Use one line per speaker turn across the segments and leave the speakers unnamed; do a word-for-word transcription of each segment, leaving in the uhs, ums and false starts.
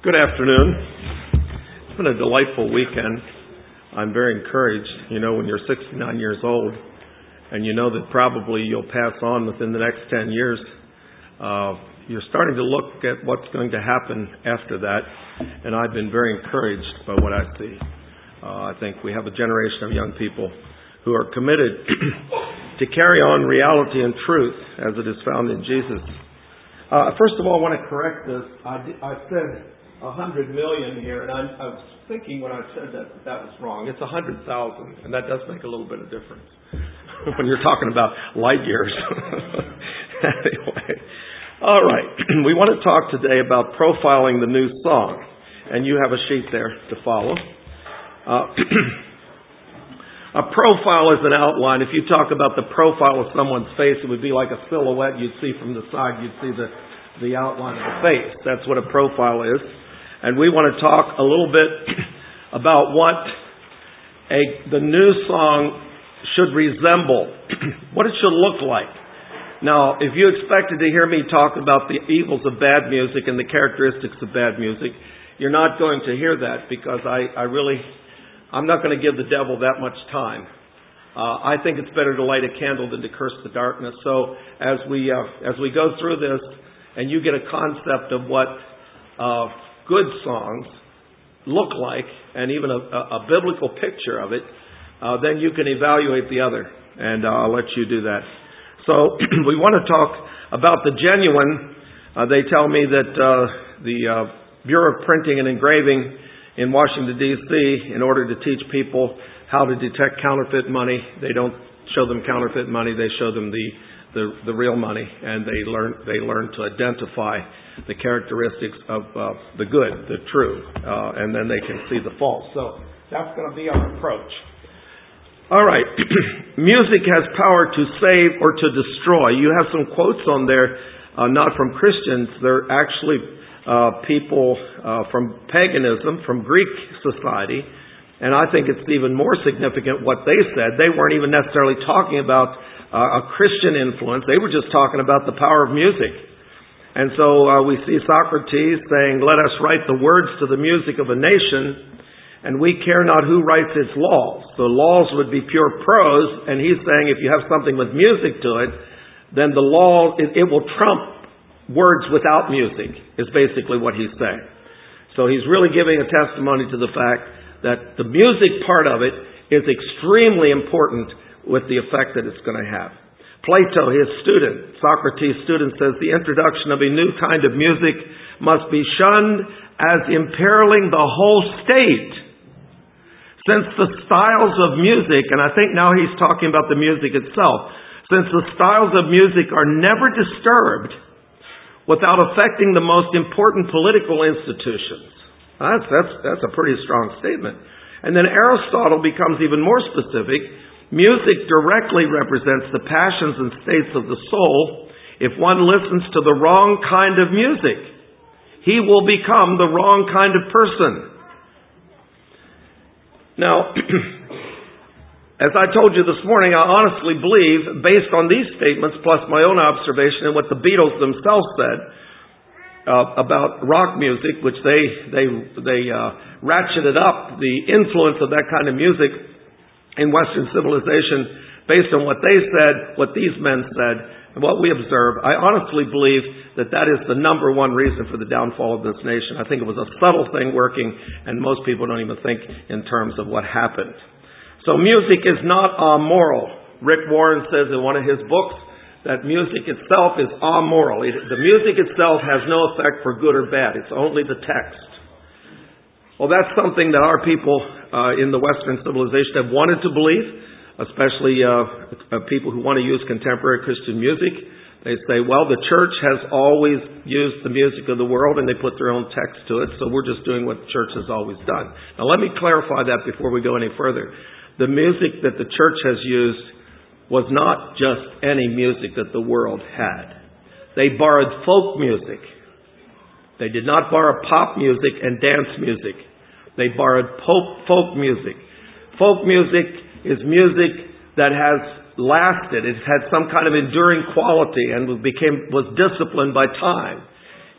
Good afternoon. It's been a delightful weekend. I'm very encouraged. You know, when you're sixty-nine years old and you know that probably you'll pass on within the next ten years, uh, you're starting to look at what's going to happen after that. And I've been very encouraged by what I see. Uh, I think we have a generation of young people who are committed to carry on reality and truth as it is found in Jesus. Uh, first of all, I want to correct this. I, I said a hundred million here, and I, I was thinking when I said that that was wrong. It's a hundred thousand, and that does make a little bit of difference when you're talking about light years. Anyway, all right. We want to talk today about profiling the new song, and you have a sheet there to follow. Uh, a profile is an outline. If you talk about the profile of someone's face, it would be like a silhouette you'd see from the side. You'd see the, the outline of the face. That's what a profile is. And we want to talk a little bit about what a the new song should resemble, what it should look like. Now, if you expected to hear me talk about the evils of bad music and the characteristics of bad music, you're not going to hear that because I, I really... I'm not going to give the devil that much time. Uh, I think it's better to light a candle than to curse the darkness. So as we uh, as we go through this, and you get a concept of what uh, good songs look like, and even a, a biblical picture of it, uh, then you can evaluate the other. And uh, I'll let you do that. So we want to talk about the genuine. Uh, they tell me that uh, the uh, Bureau of Printing and Engraving in Washington, D C, in order to teach people how to detect counterfeit money, they don't show them counterfeit money, they show them the, the, the real money, and they learn they learn to identify the characteristics of uh, the good, the true, uh, and then they can see the false. So that's going to be our approach. All right. Music has power to save or to destroy. You have some quotes on there, uh, not from Christians. They're actually Uh, people uh, from paganism, from Greek society, and I think it's even more significant what they said. They weren't even necessarily talking about uh, a Christian influence. They were just talking about the power of music. And so uh, we see Socrates saying, "Let us write the words to the music of a nation, and we care not who writes its laws." The laws would be pure prose, and he's saying if you have something with music to it, then the law, it, it will trump words without music, is basically what he's saying. So he's really giving a testimony to the fact that the music part of it is extremely important with the effect that it's going to have. Plato, his student, Socrates' student, says the introduction of a new kind of music must be shunned as imperiling the whole state. Since the styles of music, and I think now he's talking about the music itself, since the styles of music are never disturbed without affecting the most important political institutions. That's, that's, that's a pretty strong statement. And then Aristotle becomes even more specific. Music directly represents the passions and states of the soul. If one listens to the wrong kind of music, he will become the wrong kind of person. Now, as I told you this morning, I honestly believe, based on these statements, plus my own observation and what the Beatles themselves said uh, about rock music, which they they they uh, ratcheted up the influence of that kind of music in Western civilization, based on what they said, what these men said, and what we observe. I honestly believe that that is the number one reason for the downfall of this nation. I think it was a subtle thing working, and most people don't even think in terms of what happened. So music is not amoral. Rick Warren says in one of his books that music itself is amoral. It, the music itself has no effect for good or bad. It's only the text. Well, that's something that our people uh, in the Western civilization have wanted to believe, especially uh, people who want to use contemporary Christian music. They say, well, the church has always used the music of the world and they put their own text to it, so we're just doing what the church has always done. Now, let me clarify that before we go any further. The music that the church has used was not just any music that the world had. They borrowed folk music. They did not borrow pop music and dance music. They borrowed folk music. Folk music is music that has lasted. It had some kind of enduring quality and became was disciplined by time.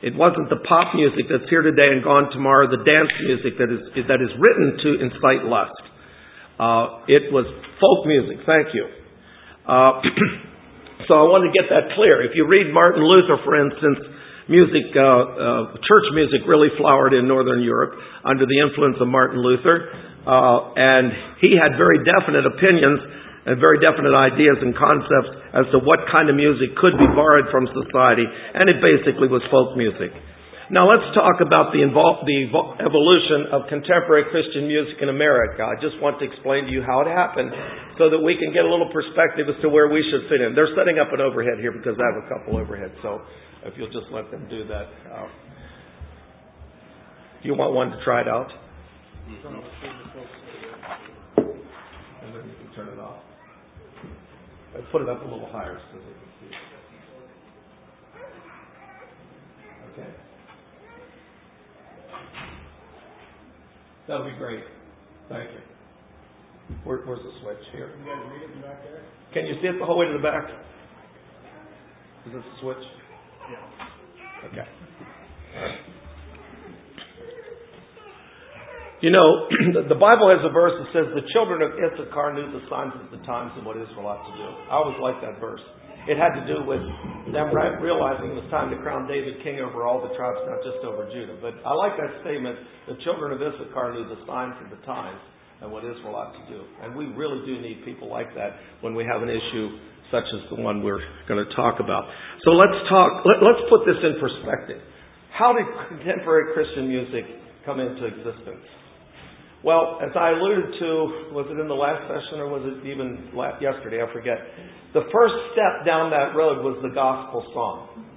It wasn't the pop music that's here today and gone tomorrow, the dance music that is that is written to incite lust. Uh, it was folk music. Thank you. Uh, so I want to get that clear. If you read Martin Luther, for instance, music, uh, uh, church music really flowered in Northern Europe under the influence of Martin Luther. Uh, and he had very definite opinions and very definite ideas and concepts as to what kind of music could be borrowed from society. And it basically was folk music. Now let's talk about the, evol- the evol- evolution of contemporary Christian music in America. I just want to explain to you how it happened so that we can get a little perspective as to where we should fit in. They're setting up an overhead here because I have a couple overheads, so if you'll just let them do that. Uh, do you want one to try it out? And then you can turn it off. I put it up a little higher so they can see it. Okay. That would be great. Thank you. Where, where's the switch? Here.
You guys read it back there?
Can you see it the whole way to the back? Is this the switch?
Yeah.
Okay. You know, the Bible has a verse that says the children of Issachar knew the signs of the times and what Israel ought to do. I always like that verse. It had to do with them realizing it was time to crown David king over all the tribes, not just over Judah. But I like that statement, the children of Issachar knew the signs of the times and what Israel ought to do. And we really do need people like that when we have an issue such as the one we're going to talk about. So let's talk, let, let's put this in perspective. How did contemporary Christian music come into existence? Well, as I alluded to, was it in the last session or was it even yesterday? I forget. The first step down that road was the gospel song.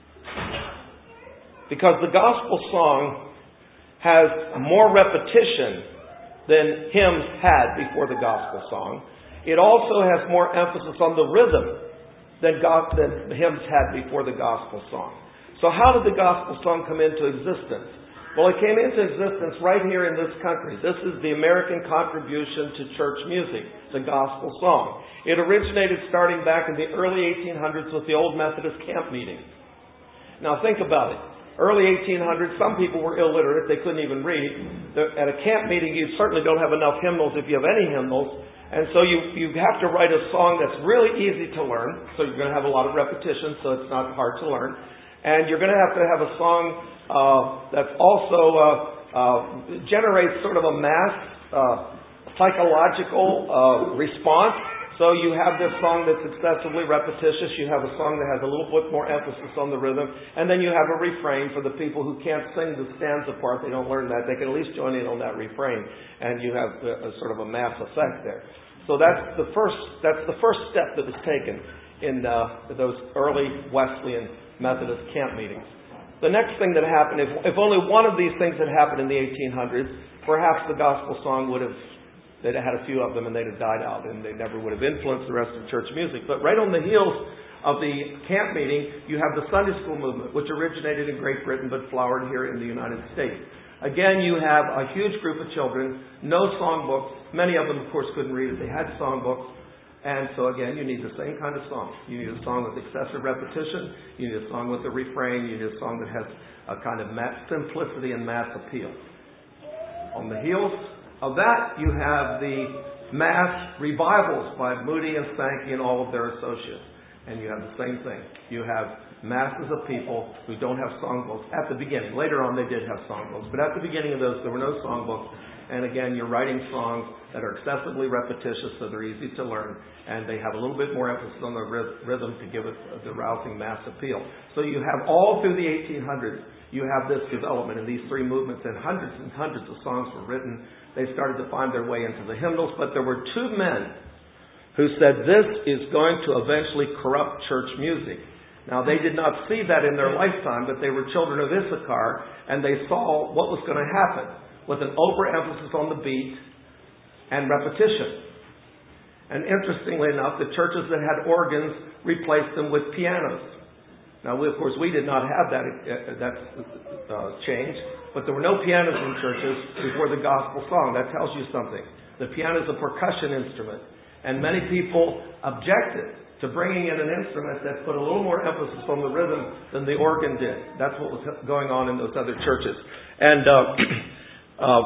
Because the gospel song has more repetition than hymns had before the gospel song. It also has more emphasis on the rhythm than, God, than hymns had before the gospel song. So how did the gospel song come into existence? Well, it came into existence right here in this country. This is the American contribution to church music, the gospel song. It originated starting back in the early eighteen hundreds with the old Methodist camp meeting. Now think about it. Early eighteen hundreds, some people were illiterate. They couldn't even read. At a camp meeting, you certainly don't have enough hymnals if you have any hymnals. And so you, you have to write a song that's really easy to learn. So you're going to have a lot of repetition, so it's not hard to learn. And you're going to have to have a song uh, that also uh, uh, generates sort of a mass uh, psychological uh, response. So you have this song that's excessively repetitious. You have a song that has a little bit more emphasis on the rhythm. And then you have a refrain for the people who can't sing the stanza part. They don't learn that. They can at least join in on that refrain. And you have a, a sort of a mass effect there. So that's the first, that's the first step that was taken in uh, those early Wesleyan Methodist camp meetings. The next thing that happened, if, if only one of these things had happened in the eighteen hundreds, perhaps the gospel song would have, they'd have had a few of them and they'd have died out and they never would have influenced the rest of church music. But right on the heels of the camp meeting, you have the Sunday school movement, which originated in Great Britain but flowered here in the United States. Again, you have a huge group of children, no songbooks. Many of them, of course, couldn't read it. They had songbooks. And so again, you need the same kind of song. You need a song with excessive repetition. You need a song with a refrain. You need a song that has a kind of mass simplicity and mass appeal. On the heels of that, you have the mass revivals by Moody and Sankey and all of their associates. And you have the same thing. You have masses of people who don't have songbooks at the beginning. Later on, they did have songbooks. But at the beginning of those, there were no songbooks. And again, you're writing songs that are excessively repetitious, so they're easy to learn, and they have a little bit more emphasis on the rhythm to give it the rousing mass appeal. So you have all through the eighteen hundreds, you have this development in these three movements, and hundreds and hundreds of songs were written. They started to find their way into the hymnals, but there were two men who said this is going to eventually corrupt church music. Now, they did not see that in their lifetime, but they were children of Issachar, and they saw what was going to happen with an overemphasis on the beat and repetition. And interestingly enough, the churches that had organs replaced them with pianos. Now, we, of course, we did not have that, uh, that uh, change, but there were no pianos in churches before the gospel song. That tells you something. The piano is a percussion instrument, and many people objected to bringing in an instrument that put a little more emphasis on the rhythm than the organ did. That's what was going on in those other churches. And uh, uh,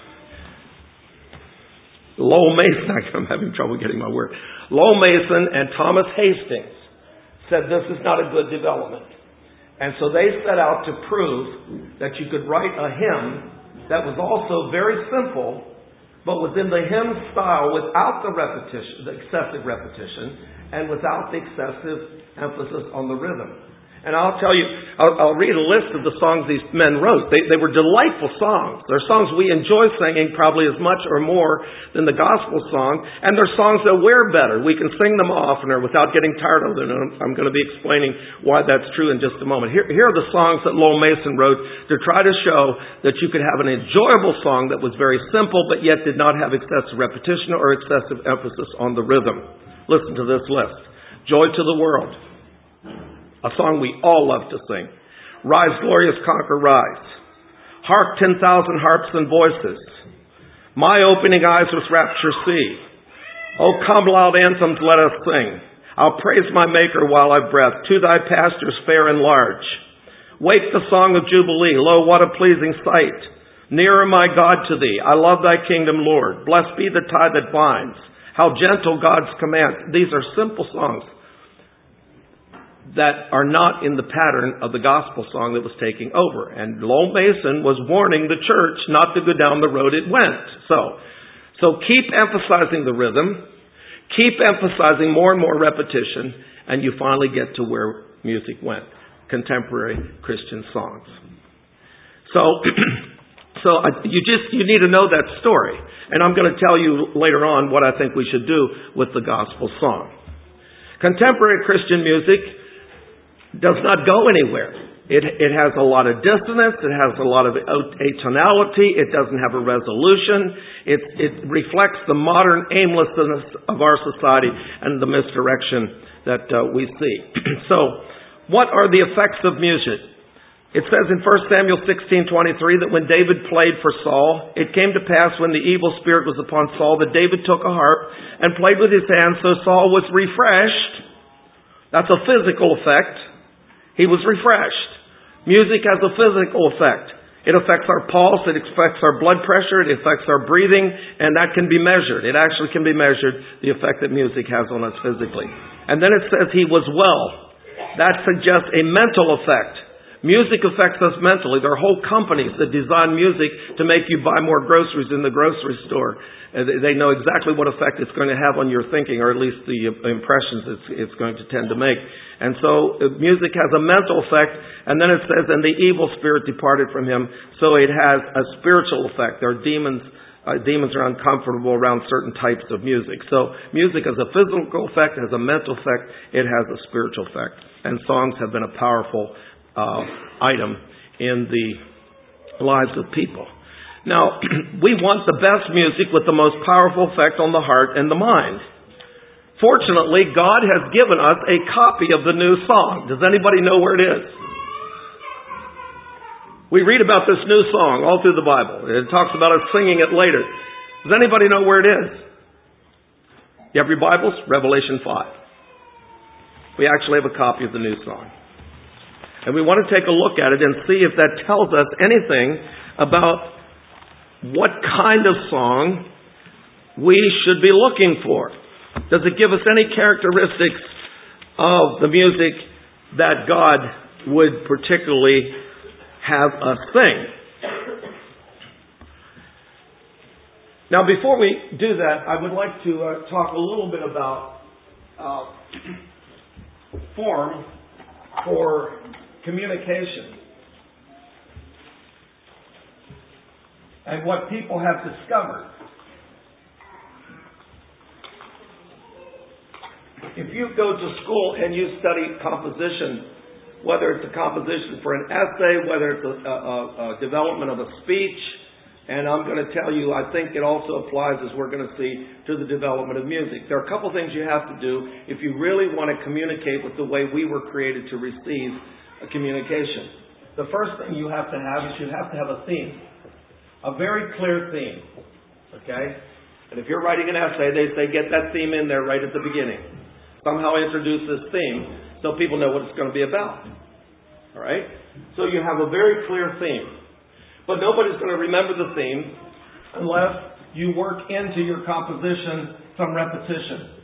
Lowell Mason, I'm having trouble getting my word. Lowell Mason and Thomas Hastings said this is not a good development. And so they set out to prove that you could write a hymn that was also very simple, but was in the hymn style without the repetition, the excessive repetition, and without the excessive emphasis on the rhythm. And I'll tell you, I'll, I'll read a list of the songs these men wrote. They, they were delightful songs. They're songs we enjoy singing probably as much or more than the gospel song. And they're songs that wear better. We can sing them oftener without getting tired of them. And I'm going to be explaining why that's true in just a moment. Here, here are the songs that Lowell Mason wrote to try to show that you could have an enjoyable song that was very simple but yet did not have excessive repetition or excessive emphasis on the rhythm. Listen to this list. Joy to the World. A song we all love to sing. Rise, glorious conquer, rise. Hark, ten thousand harps and voices. My opening eyes with rapture see. Oh, come, loud anthems, let us sing. I'll praise my Maker while I breath. To thy pastures fair and large. Wake the song of Jubilee. Lo, what a pleasing sight. Nearer, my God, to thee. I love thy kingdom, Lord. Blessed be the tie that binds. How gentle God's commands. These are simple songs that are not in the pattern of the gospel song that was taking over. And Lowell Mason was warning the church not to go down the road it went. So, so keep emphasizing the rhythm, keep emphasizing more and more repetition, and you finally get to where music went. Contemporary Christian songs. So, so I, you just, you need to know that story. And I'm going to tell you later on what I think we should do with the gospel song. Contemporary Christian music does not go anywhere. It, it has a lot of dissonance. It has a lot of atonality. It doesn't have a resolution. It, it reflects the modern aimlessness of our society and the misdirection that uh, we see. So, what are the effects of music? It says in First Samuel sixteen twenty-three that when David played for Saul, it came to pass when the evil spirit was upon Saul that David took a harp and played with his hands, so Saul was refreshed. That's a physical effect. He was refreshed. Music has a physical effect. It affects our pulse, it affects our blood pressure, it affects our breathing, and that can be measured. It actually can be measured, the effect that music has on us physically. And then it says he was well. That suggests a mental effect. Music affects us mentally. There are whole companies that design music to make you buy more groceries in the grocery store. They know exactly what effect it's going to have on your thinking, or at least the impressions it's, it's going to tend to make. And so music has a mental effect, and then it says, and the evil spirit departed from him, so it has a spiritual effect. There are demons, uh, demons are uncomfortable around certain types of music. So music has a physical effect, has a mental effect, it has a spiritual effect. And songs have been a powerful uh, item in the lives of people. Now, we want the best music with the most powerful effect on the heart and the mind. Fortunately, God has given us a copy of the new song. Does anybody know where it is? We read about this new song all through the Bible. It talks about us singing it later. Does anybody know where it is? You have your Bibles? Revelation five. We actually have a copy of the new song. And we want to take a look at it and see if that tells us anything about what kind of song we should be looking for. Does it give us any characteristics of the music that God would particularly have us sing? Now, before we do that, I would like to uh, talk a little bit about uh, form for communication and what people have discovered. If you go to school and you study composition, whether it's a composition for an essay, whether it's a, a, a development of a speech, and I'm going to tell you, I think it also applies, as we're going to see, to the development of music. There are a couple things you have to do if you really want to communicate with the way we were created to receive a communication. The first thing you have to have is you have to have a theme. A very clear theme. Okay? And if you're writing an essay, they say get that theme in there right at the beginning. somehow introduce this theme so people know what it's going to be about. All right? So you have a very clear theme. But nobody's going to remember the theme unless you work into your composition some repetition.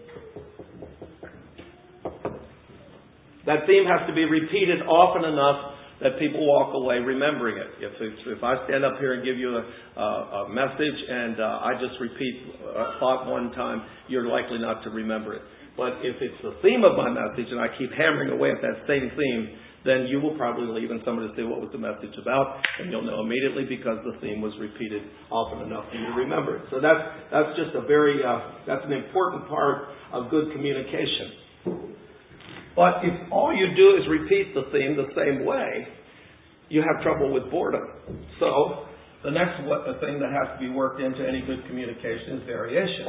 That theme has to be repeated often enough that people walk away remembering it. If it's, if I stand up here and give you a, a, a message and uh, I just repeat a thought one time, you're likely not to remember it. But if it's the theme of my message and I keep hammering away at that same theme, then you will probably leave and somebody will say, what was the message about? And you'll know immediately because the theme was repeated often enough for you to remember it. So that's, that's just a very, uh, that's an important part of good communication. But if all you do is repeat the theme the same way, you have trouble with boredom. So the next the thing that has to be worked into any good communication is variation.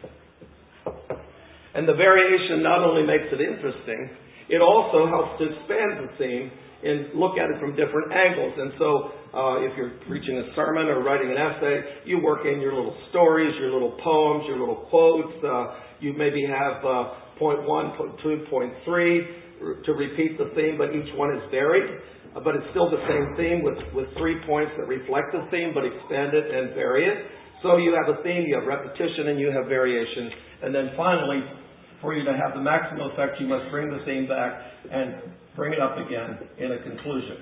And the variation not only makes it interesting, it also helps to expand the theme and look at it from different angles. And so uh, if you're preaching a sermon or writing an essay, you work in your little stories, your little poems, your little quotes. Uh, you maybe have uh, point one, point two, point three to repeat the theme, but each one is varied. Uh, but it's still the same theme with, with three points that reflect the theme, but expand it and vary it. So you have a theme, you have repetition, and you have variation. And then finally, for you to have the maximum effect, you must bring the theme back and bring it up again in a conclusion.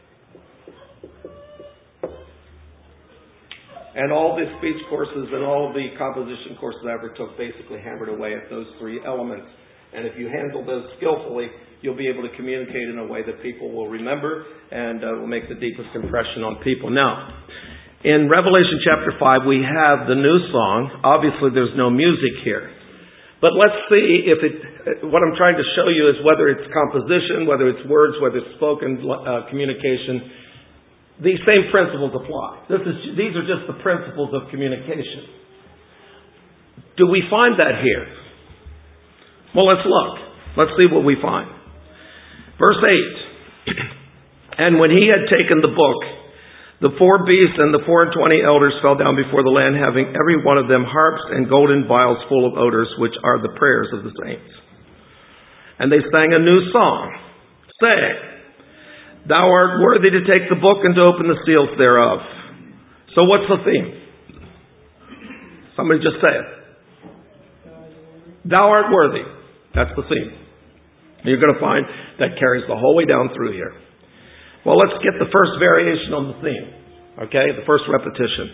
And all the speech courses and all the composition courses I ever took basically hammered away at those three elements. And if you handle those skillfully, you'll be able to communicate in a way that people will remember and uh, will make the deepest impression on people. Now, in Revelation chapter five, we have the new song. Obviously, there's no music here. But let's see if it, what I'm trying to show you is whether it's composition, whether it's words, whether it's spoken uh, communication, these same principles apply. This is, these are just the principles of communication. Do we find that here? Well, let's look. Let's see what we find. Verse eight. And when he had taken the book, the four beasts and the four and twenty elders fell down before the Lamb, having every one of them harps and golden vials full of odors, which are the prayers of the saints. And they sang a new song, saying, Thou art worthy to take the book and to open the seals thereof. So what's the theme? Somebody just say it. Thou art worthy. That's the theme. You're going to find that carries the whole way down through here. Well, let's get the first variation on the theme. Okay, the first repetition.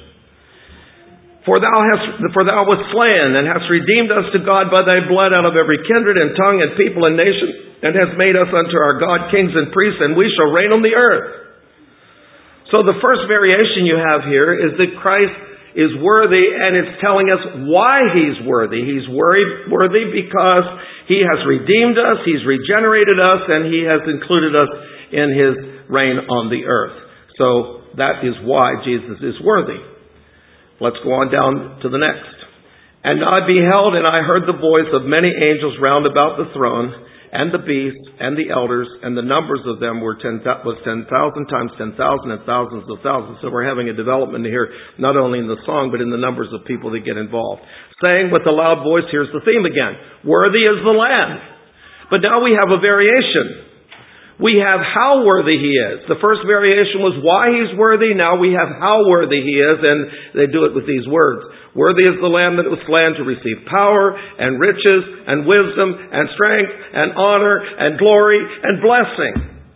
For thou hast, for thou wast slain, and hast redeemed us to God by thy blood out of every kindred and tongue and people and nation, and hast made us unto our God kings and priests, and we shall reign on the earth. So the first variation you have here is that Christ is worthy, and it's telling us why He's worthy. He's worthy because He has redeemed us, He's regenerated us, and He has included us in His reign on the earth. So that is why Jesus is worthy. Let's go on down to the next. And I beheld, and I heard the voice of many angels round about the throne, and the beast, and the elders, and the numbers of them were ten, was ten thousand times ten thousand, and thousands of thousands. So we're having a development here, not only in the song, but in the numbers of people that get involved. Saying with a loud voice, here's the theme again, worthy is the Lamb. But now we have a variation. We have how worthy He is. The first variation was why He's worthy. Now we have how worthy He is, and they do it with these words. Worthy is the Lamb that was slain to receive power and riches and wisdom and strength and honor and glory and blessing.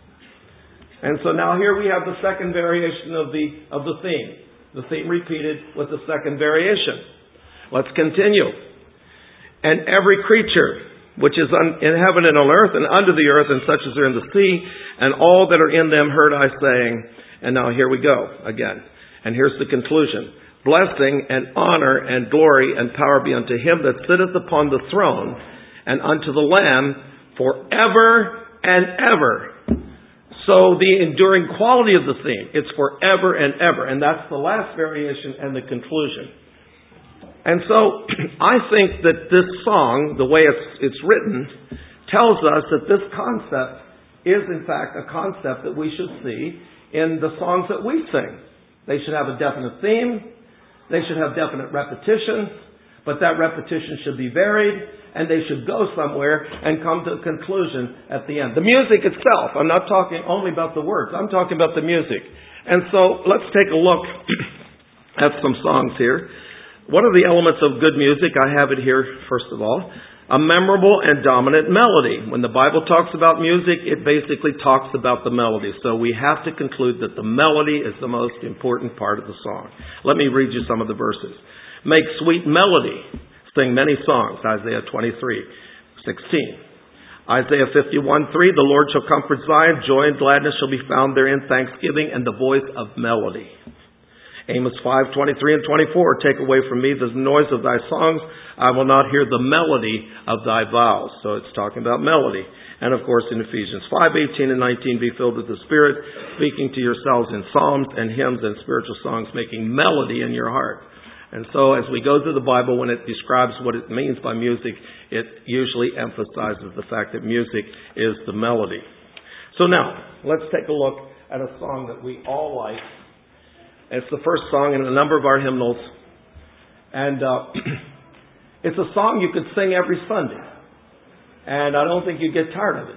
And so now here we have the second variation of the, of the theme. The theme repeated with the second variation. Let's continue. And every creature which is in heaven and on earth and under the earth and such as are in the sea, and all that are in them heard I saying, and now here we go again. And here's the conclusion. Blessing and honor and glory and power be unto Him that sitteth upon the throne and unto the Lamb forever and ever. So the enduring quality of the theme, it's forever and ever. And that's the last variation and the conclusion. And so I think that this song, the way it's, it's written, tells us that this concept is in fact a concept that we should see in the songs that we sing. They should have a definite theme. They should have definite repetition. But that repetition should be varied, and they should go somewhere and come to a conclusion at the end. The music itself, I'm not talking only about the words, I'm talking about the music. And so let's take a look at some songs here. What are the elements of good music? I have it here, first of all. A memorable and dominant melody. When the Bible talks about music, it basically talks about the melody. So we have to conclude that the melody is the most important part of the song. Let me read you some of the verses. Make sweet melody. Sing many songs. Isaiah twenty-three sixteen. Isaiah fifty-one three. The Lord shall comfort Zion. Joy and gladness shall be found therein. Thanksgiving and the voice of melody. Amos five twenty-three and twenty-four. Take away from me the noise of thy songs. I will not hear the melody of thy vows. So it's talking about melody. And of course in Ephesians five eighteen and nineteen. Be filled with the Spirit, speaking to yourselves in psalms and hymns and spiritual songs, making melody in your heart. And so as we go through the Bible, when it describes what it means by music, it usually emphasizes the fact that music is the melody. So now, let's take a look at a song that we all like. It's the first song in a number of our hymnals. And uh, it's a song you could sing every Sunday. And I don't think you get tired of it.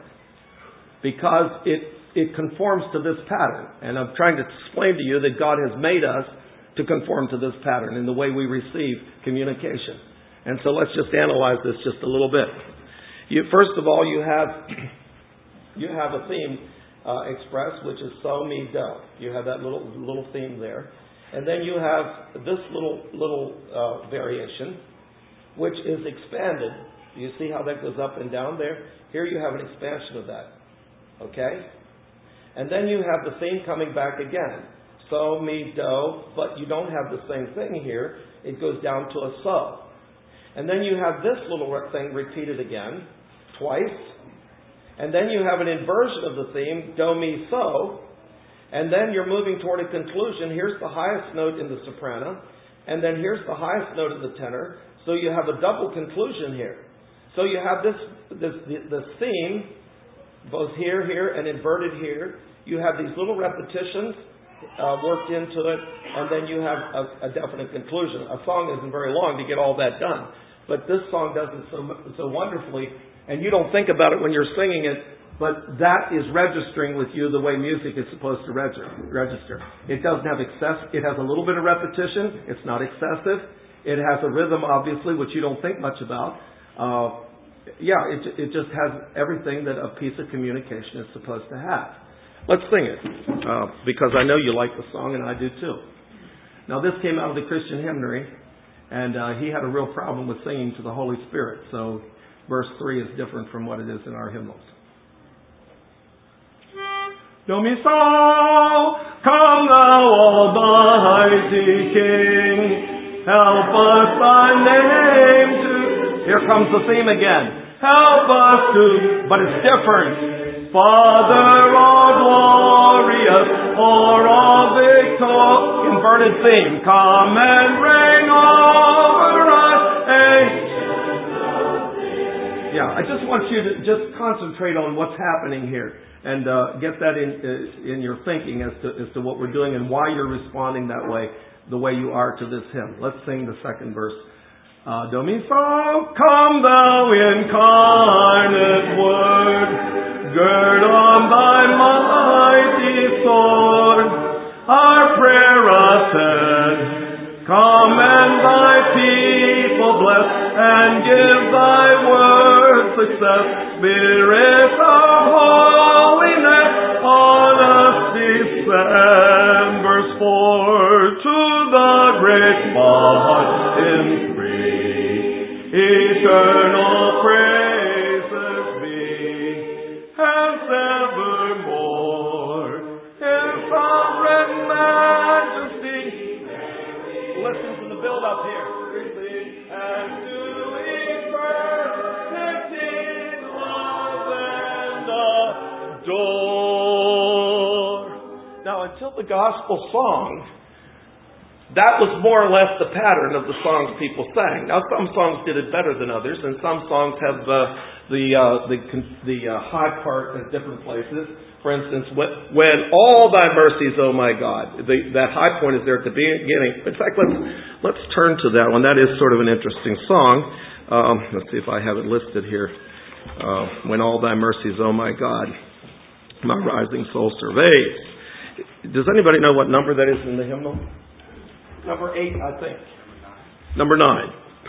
Because it, it conforms to this pattern. And I'm trying to explain to you that God has made us to conform to this pattern in the way we receive communication. And so let's just analyze this just a little bit. You, first of all, you have you have a theme uh, expressed, which is so, me, do. You have that little little theme there, and then you have this little little uh, variation, which is expanded. You see how that goes up and down there? Here you have an expansion of that. Okay, and then you have the theme coming back again. So, me, do, but you don't have the same thing here. It goes down to a so. And then you have this little thing repeated again, twice. And then you have an inversion of the theme, do, me, so. And then you're moving toward a conclusion. Here's the highest note in the soprano. And then here's the highest note of the tenor. So you have a double conclusion here. So you have this, this, this theme, both here, here, and inverted here. You have these little repetitions Uh, worked into it, and then you have a, a definite conclusion. A song isn't very long to get all that done, but this song does it so so wonderfully, and you don't think about it when you're singing it, but that is registering with you the way music is supposed to register. It doesn't have excess. It has a little bit of repetition. It's not excessive. It has a rhythm, obviously, which you don't think much about. Uh, yeah, it, it just has everything that a piece of communication is supposed to have. Let's sing it, uh, because I know you like the song, and I do too. Now, this came out of the Christian Hymnary, and uh, he had a real problem with singing to the Holy Spirit, so verse three is different from what it is in our hymnals. Do, mi, so, come thou almighty King, help us thy name to... Here comes the theme again. Help us to... But it's different. Father, all glorious, or all victor, inverted theme, come and reign over us. Yeah, I just want you to just concentrate on what's happening here and uh, get that in uh, in your thinking as to as to what we're doing and why you're responding that way, the way you are to this hymn. Let's sing the second verse. Uh, Do, mi, so, come thou incarnate word, gird on thy mighty sword, our prayer ascend. Come and thy people bless, and give thy word success. Spirit of holiness on us descend. Verse four, to the great God in three, eternal praises be, hence evermore, in sovereign majesty. Listen to the build up here. And to eternity, love and adore. Now, until the gospel song, that was more or less the pattern of the songs people sang. Now, some songs did it better than others, and some songs have uh, the uh, the the uh, high part at different places. For instance, when, when all thy mercies, oh my God, the, that high point is there at the beginning. In fact, let's let's turn to that one. That is sort of an interesting song. Um, let's see if I have it listed here. Uh, when all thy mercies, oh my God, my rising soul surveys. Does anybody know what number that is in the hymnal? Number eight, I think. Number nine.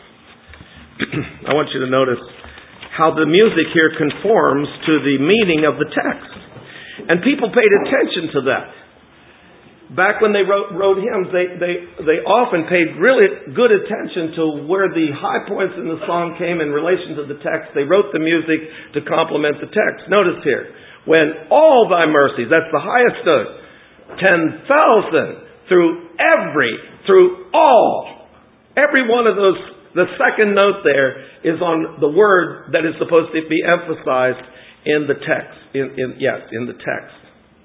I want you to notice how the music here conforms to the meaning of the text. And people paid attention to that. Back when they wrote, wrote hymns, they, they, they often paid really good attention to where the high points in the song came in relation to the text. They wrote the music to complement the text. Notice here, when all thy mercies, that's the highest note, ten thousand through every, through all. Every one of those, the second note there is on the word that is supposed to be emphasized in the text. In, in, yes, in the text.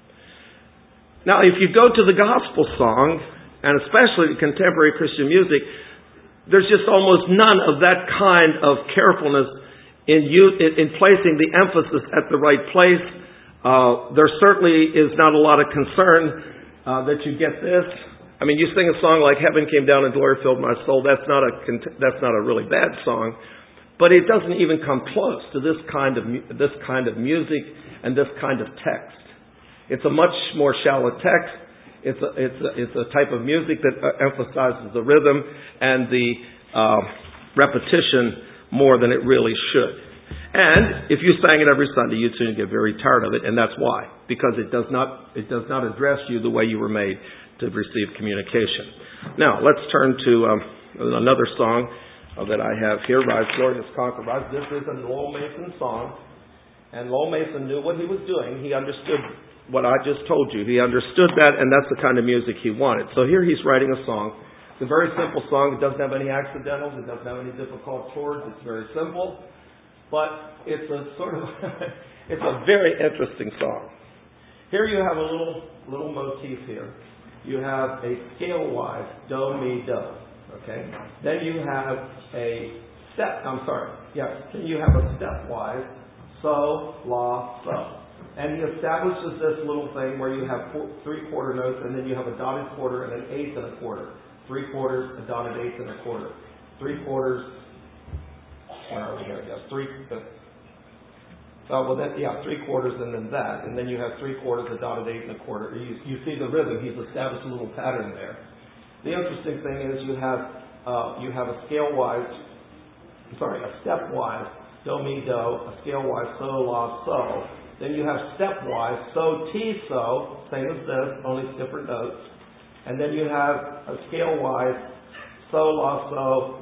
Now, if you go to the gospel song, and especially contemporary Christian music, there's just almost none of that kind of carefulness in, you, in, in placing the emphasis at the right place. Uh, there certainly is not a lot of concern Uh, that you get this. I mean, you sing a song like "Heaven Came Down and Glory Filled My Soul." That's not a that's not a really bad song, but it doesn't even come close to this kind of this kind of music and this kind of text. It's a much more shallow text. It's a it's a, it's a type of music that emphasizes the rhythm and the uh, repetition more than it really should. And if you sang it every Sunday, you'd soon get very tired of it, and that's why. Because it does not it does not address you the way you were made to receive communication. Now, let's turn to um, another song uh, that I have here, Rise, Glorious Conquer, Rise. This is a Lowell Mason song, and Lowell Mason knew what he was doing. He understood what I just told you. He understood that, and that's the kind of music he wanted. So here he's writing a song. It's a very simple song. It doesn't have any accidentals. It doesn't have any difficult chords. It's very simple. But it's a sort of, it's a very interesting song. Here you have a little little motif here. You have a scale-wise do, mi, do. Okay? Then you have a step, I'm sorry, yes, then you have a stepwise so, la, so. And he establishes this little thing where you have four, three quarter notes, and then you have a dotted quarter and an eighth and a quarter. Three quarters, a dotted eighth and a quarter. Three quarters, where are we here? Yes, three. Uh, oh, well, then, yeah, three quarters and then that. And then you have three quarters, a dotted eighth and a quarter. You, you see the rhythm. He's established a little pattern there. The interesting thing is you have uh, you have a scale-wise, sorry, a step-wise, do, mi, do, a scale-wise, so, la, so. Then you have step-wise, so, ti, so, same as this, only different notes. And then you have a scale-wise, so, la, so,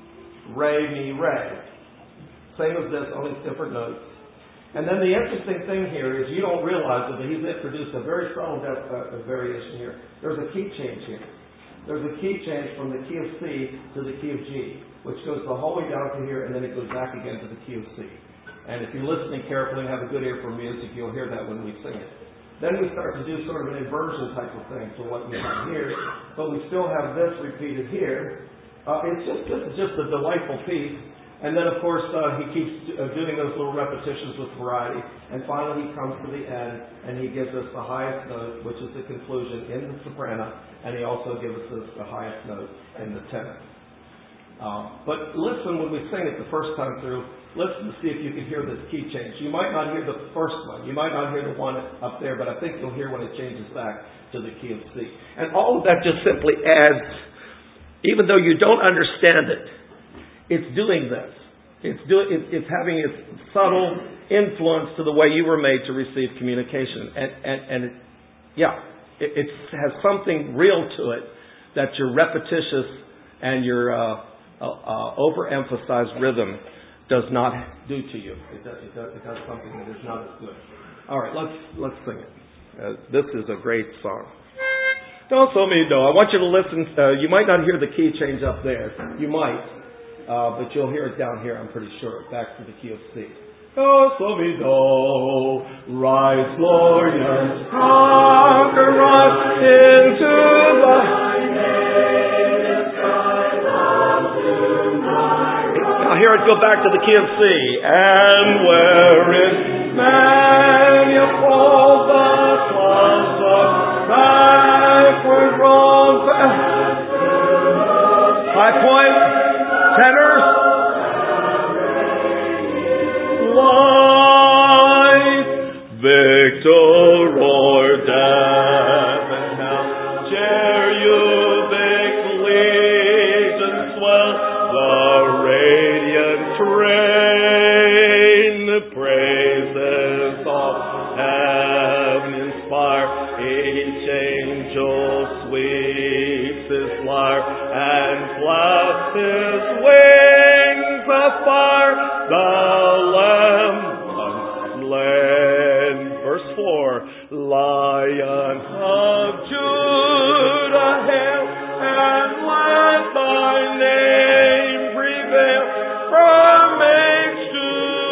re, mi, re. Same as this, only different notes. And then the interesting thing here is you don't realize it, but he's introduced a very subtle depth, uh, variation here. There's a key change here. There's a key change from the key of C to the key of G, which goes the whole way down to here, and then it goes back again to the key of C. And if you're listening carefully and have a good ear for music, you'll hear that when we sing it. Then we start to do sort of an inversion type of thing to what we have here, but we still have this repeated here. Uh, it's just this is just a delightful piece. And then, of course, uh, he keeps uh, doing those little repetitions with variety. And finally, he comes to the end, and he gives us the highest note, which is the conclusion in the soprano, and he also gives us the highest note in the tenor. Um, but listen when we sing it the first time through. Listen to see if you can hear this key change. You might not hear the first one. You might not hear the one up there, but I think you'll hear when it changes back to the key of C. And all of that just simply adds, even though you don't understand it, it's doing this. It's doing. It, it's having its subtle influence to the way you were made to receive communication, and and, and it, yeah, it, it has something real to it that your repetitious and your uh, uh, uh, overemphasized rhythm does not do to you. It does, it does. It does something that is not as good. All right, let's let's sing it. Uh, this is a great song. Don't so me do. I want you to listen. Uh, you might not hear the key change up there. You might. Uh, but you'll hear it down here, I'm pretty sure. Back to the key of C. Do, so, mi, do, rise, glorious, conquer us into the hear it go back to the key of C. And where is manifold the class of backward wrong. High point, tenors. Life, victor or death, and now share you victories and swell the radiant train. The praises of heaven inspire, each angel sweeps his lyre and flaps his wings afire. The Lamb unslain. Verse four. Lion of Judah, hail, and let thy name prevail from age to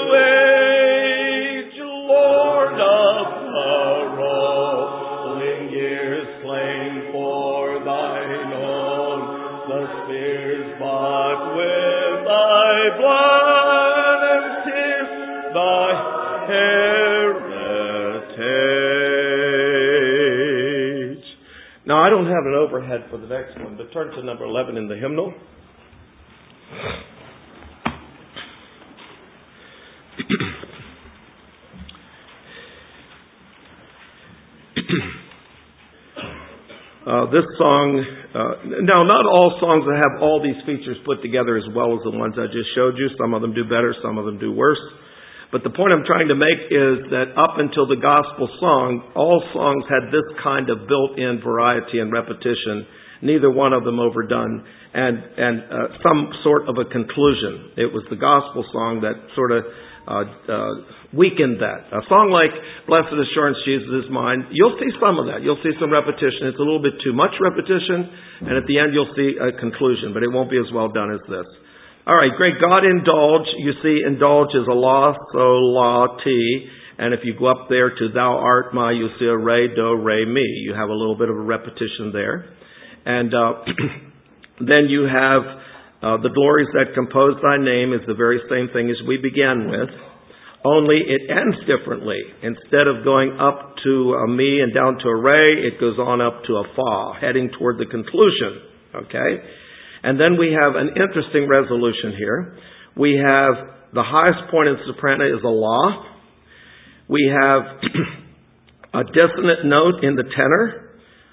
age. Lord of the rolling years, slain for thine own, the spears bought with thy blood and tears, thy heritage. Now, I don't have an overhead for the next one, but turn to number eleven in the hymnal. Uh, this song, uh, now not all songs that have all these features put together as well as the ones I just showed you. Some of them do better, some of them do worse. But the point I'm trying to make is that up until the gospel song, all songs had this kind of built-in variety and repetition, neither one of them overdone, and, and uh, some sort of a conclusion. It was the gospel song that sort of uh, uh, weakened that. A song like Blessed Assurance, Jesus is Mine, you'll see some of that. You'll see some repetition. It's a little bit too much repetition, and at the end you'll see a conclusion, but it won't be as well done as this. All right, great. God indulge. You see, indulge is a la, so, la, ti. And if you go up there to thou art my, you'll see a re, do, re, mi. You have a little bit of a repetition there. And uh, then you have uh, the glories that compose thy name is the very same thing as we began with. Only it ends differently. Instead of going up to a mi and down to a re, it goes on up to a fa, heading toward the conclusion. Okay? And then we have an interesting resolution here. We have the highest point in soprano is a la. We have a dissonant note in the tenor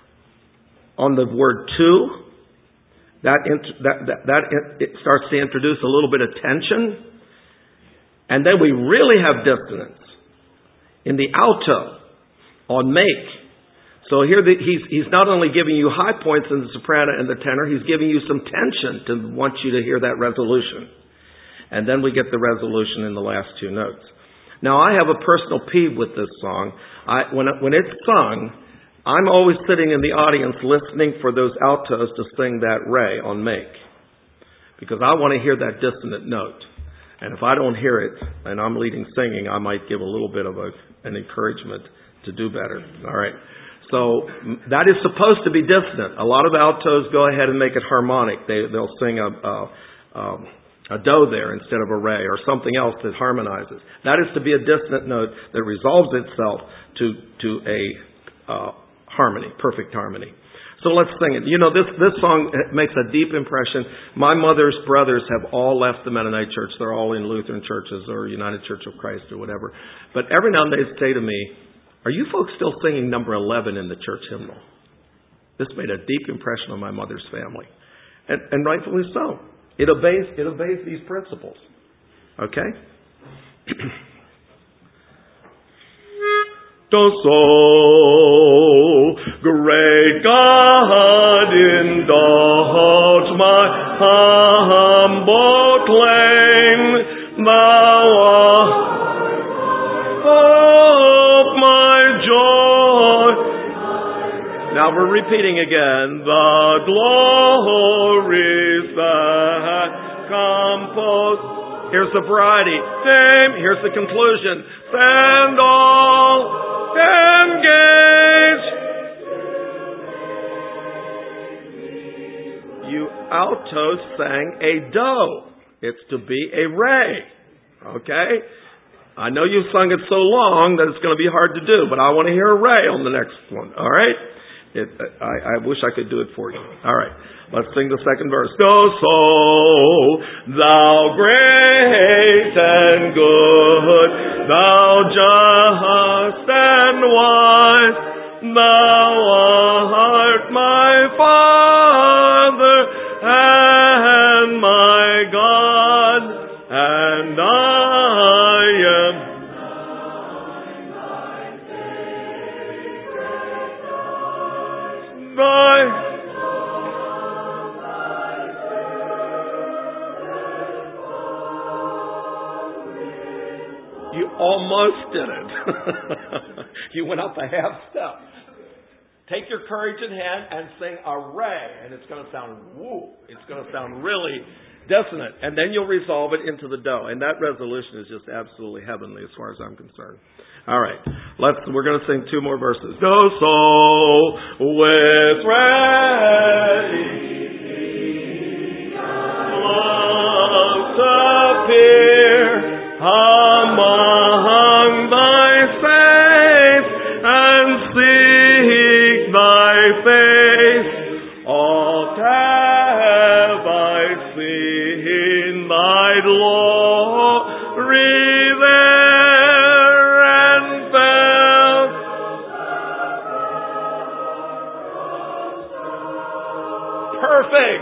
on the word to. That, that, that, that it starts to introduce a little bit of tension. And then we really have dissonance in the alto on make. So here the, he's, he's not only giving you high points in the soprano and the tenor, he's giving you some tension to want you to hear that resolution. And then we get the resolution in the last two notes. Now I have a personal peeve with this song. I, when, when it's sung, I'm always sitting in the audience listening for those altos to sing that re on make. Because I want to hear that dissonant note. And if I don't hear it and I'm leading singing, I might give a little bit of a, an encouragement to do better. All right. So that is supposed to be dissonant. A lot of altos go ahead and make it harmonic. They, they'll sing a, a, a do there instead of a re or something else that harmonizes. That is to be a dissonant note that resolves itself to, to a uh, harmony, perfect harmony. So let's sing it. You know, this, this song makes a deep impression. My mother's brothers have all left the Mennonite church. They're all in Lutheran churches or United Church of Christ or whatever. But every now and then they say to me, are you folks still singing number eleven in the church hymnal? This made a deep impression on my mother's family. And, and rightfully so. It obeys, it obeys these principles. Okay? To so great God indulge my humble claim, thou art of my joy. Now we're repeating again. The glories that compose. Here's the variety. Same. Here's the conclusion. Send all engage. You altos sang a do. It's to be a ray. Okay? I know you've sung it so long that it's going to be hard to do, but I want to hear a ray on the next one. All right? It, I, I wish I could do it for you. All right. Let's sing the second verse. Go, so thou great and good, thou just and wise, thou art my Father and my God, and I am thy. You almost did it. You went up a half step. Take your courage in hand and sing a ray, and it's going to sound woo. It's going to sound really dissonant, and then you'll resolve it into the do. And that resolution is just absolutely heavenly as far as I'm concerned. All right, let's. We're going to sing two more verses. Go so with ready love appear among thy saints and seek thy face. Oft have I seen thy glory there and felt. Perfect.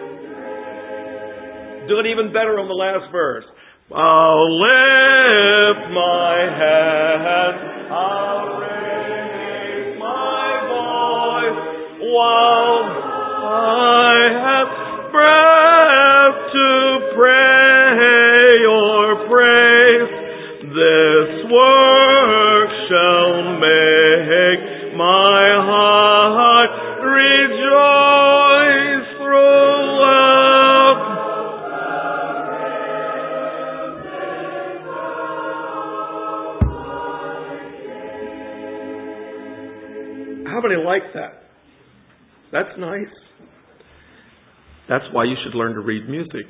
Do it even better on the last verse. I'll lift my hand, I'll raise my voice while I have breath to pray or praise. This work shall make my heart rejoice throughout. How many like that? That's nice. That's why you should learn to read music.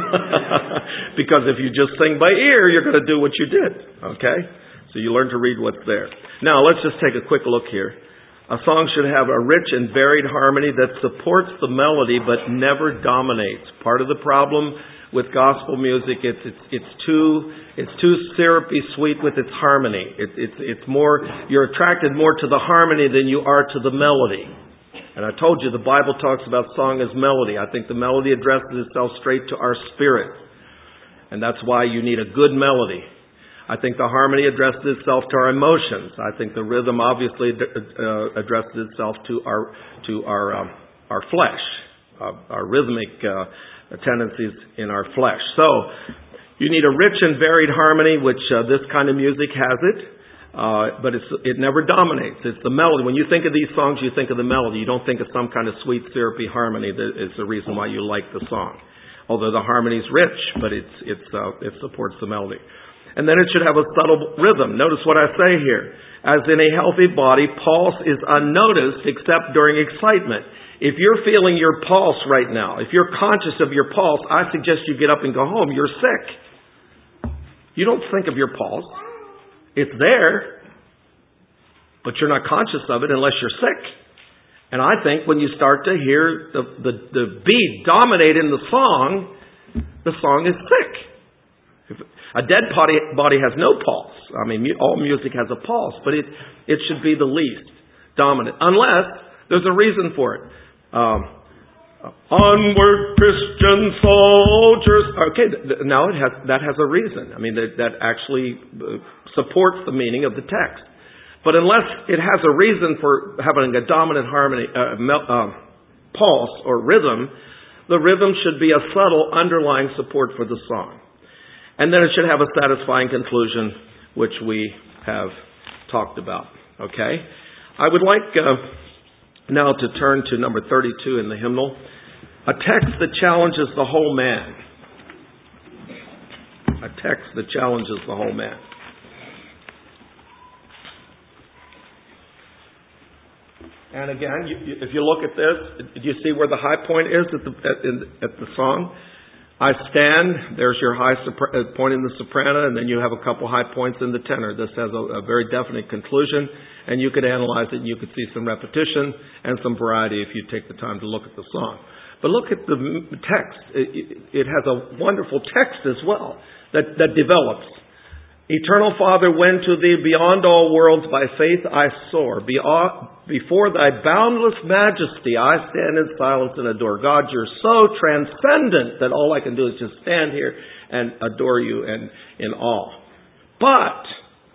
Because if you just sing by ear, you're going to do what you did. Okay? So you learn to read what's there. Now, let's just take a quick look here. A song should have a rich and varied harmony that supports the melody but never dominates. Part of the problem with gospel music, it's it's it's too it's too syrupy sweet with its harmony. It's it's it's more you're attracted more to the harmony than you are to the melody. And I told you the Bible talks about song as melody. I think the melody addresses itself straight to our spirit, and that's why you need a good melody. I think the harmony addresses itself to our emotions. I think the rhythm obviously uh, addresses itself to our to our um, our flesh, uh, our rhythmic uh, tendencies in our flesh. So you need a rich and varied harmony, which uh, this kind of music has it, uh, but it's, it never dominates. It's the melody. When you think of these songs, you think of the melody. You don't think of some kind of sweet, syrupy harmony that is the reason why you like the song. Although the harmony's rich, but it's it's uh, it supports the melody. And then it should have a subtle rhythm. Notice what I say here. As in a healthy body, pulse is unnoticed except during excitement. If you're feeling your pulse right now, if you're conscious of your pulse, I suggest you get up and go home. You're sick. You don't think of your pulse. It's there, but you're not conscious of it unless you're sick. And I think when you start to hear the, the, the beat dominate in the song, the song is sick. If, a dead body, body has no pulse. I mean, all music has a pulse, but it, it should be the least dominant, unless there's a reason for it. Um, onward, Christian soldiers. Okay, th- now it has that has a reason. I mean, that, that actually supports the meaning of the text. But unless it has a reason for having a dominant harmony, uh, mel- uh, pulse or rhythm, the rhythm should be a subtle underlying support for the song. And then it should have a satisfying conclusion, which we have talked about. Okay? I would like uh, now to turn to number thirty-two in the hymnal, a text that challenges the whole man. A text that challenges the whole man. And again, you, you, if you look at this, do you see where the high point is at the, at, in, at the song? I stand, there's your high sopra- uh, point in the soprano, and then you have a couple high points in the tenor. This has a, a very definite conclusion, and you could analyze it, and you could see some repetition and some variety if you take the time to look at the song. But look at the text. It, it has a wonderful text as well that, that develops. Eternal Father, when to thee beyond all worlds by faith I soar. Before thy boundless majesty I stand in silence and adore. God, you're so transcendent that all I can do is just stand here and adore you and in awe. But,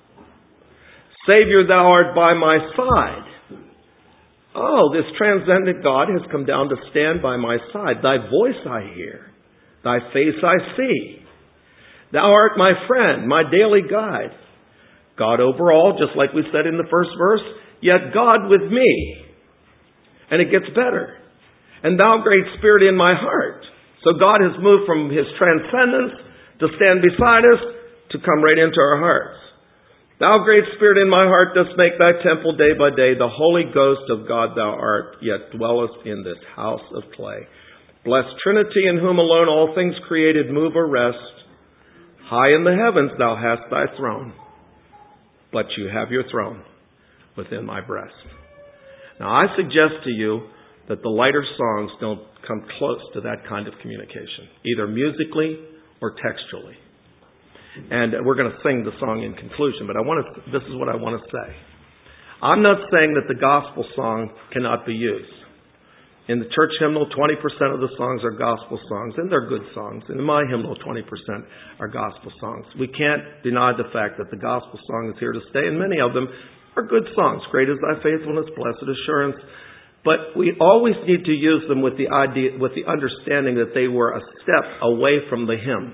Savior, thou art by my side. Oh, this transcendent God has come down to stand by my side. Thy voice I hear. Thy face I see. Thou art my friend, my daily guide. God over all, just like we said in the first verse, yet God with me. And it gets better. And thou, great Spirit, in my heart. So God has moved from His transcendence to stand beside us to come right into our hearts. Thou, great Spirit, in my heart dost make thy temple day by day. The Holy Ghost of God thou art, yet dwellest in this house of clay. Blessed Trinity, in whom alone all things created move or rest. High in the heavens thou hast thy throne, but you have your throne within my breast. Now I suggest to you that the lighter songs don't come close to that kind of communication, either musically or textually. And we're going to sing the song in conclusion, but I want to, this is what I want to say. I'm not saying that the gospel song cannot be used. In the church hymnal, twenty percent of the songs are gospel songs, and they're good songs. And in my hymnal, twenty percent are gospel songs. We can't deny the fact that the gospel song is here to stay, and many of them are good songs. Great is thy faithfulness, blessed assurance. But we always need to use them with the idea, with the understanding that they were a step away from the hymn.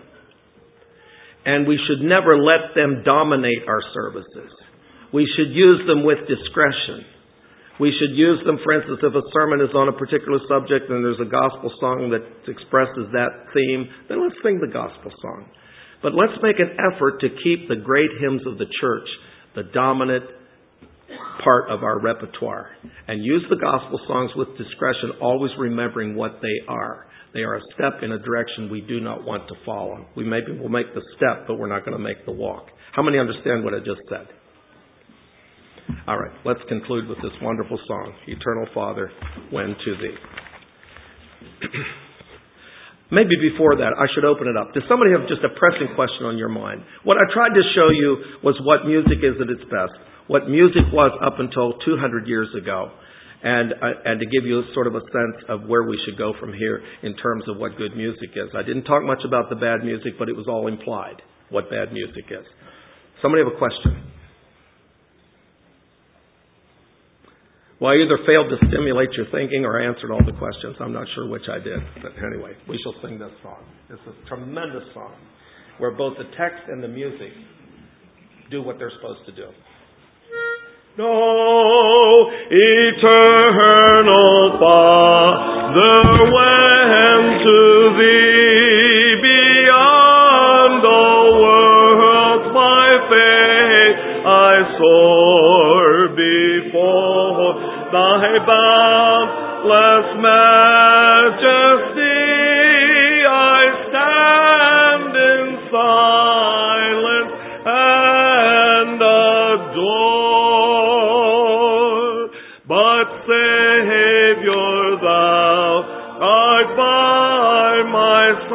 And we should never let them dominate our services. We should use them with discretion. We should use them, for instance, if a sermon is on a particular subject and there's a gospel song that expresses that theme, then let's sing the gospel song. But let's make an effort to keep the great hymns of the church the dominant part of our repertoire. And use the gospel songs with discretion, always remembering what they are. They are a step in a direction we do not want to follow. We maybe will make the step, but we're not going to make the walk. How many understand what I just said? All right, let's conclude with this wonderful song, Eternal Father, when to thee. Maybe before that, I should open it up. Does somebody have just a pressing question on your mind? What I tried to show you was what music is at its best, what music was up until two hundred years ago, and uh, and to give you sort of a sense of where we should go from here in terms of what good music is. I didn't talk much about the bad music, but it was all implied, what bad music is. Somebody have a question? Well, I either failed to stimulate your thinking or I answered all the questions. I'm not sure which I did. But anyway, we shall sing this song. It's a tremendous song where both the text and the music do what they're supposed to do. No, eternal Father, when to thee beyond all worlds by faith I soar before thy boundless majesty, I stand in silence and adore. But Savior, thou art by my side.